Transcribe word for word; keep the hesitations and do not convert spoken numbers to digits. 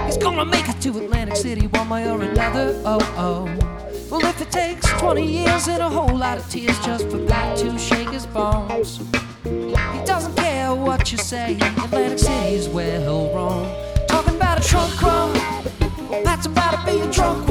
He's gonna make it to Atlantic City one way or another. Oh, oh. Well, if it takes twenty years and a whole lot of tears just for Black to shake his bones, he doesn't care what you say. Atlantic City is where he'll roam. Talking about a trunk run, that's about to be a drunk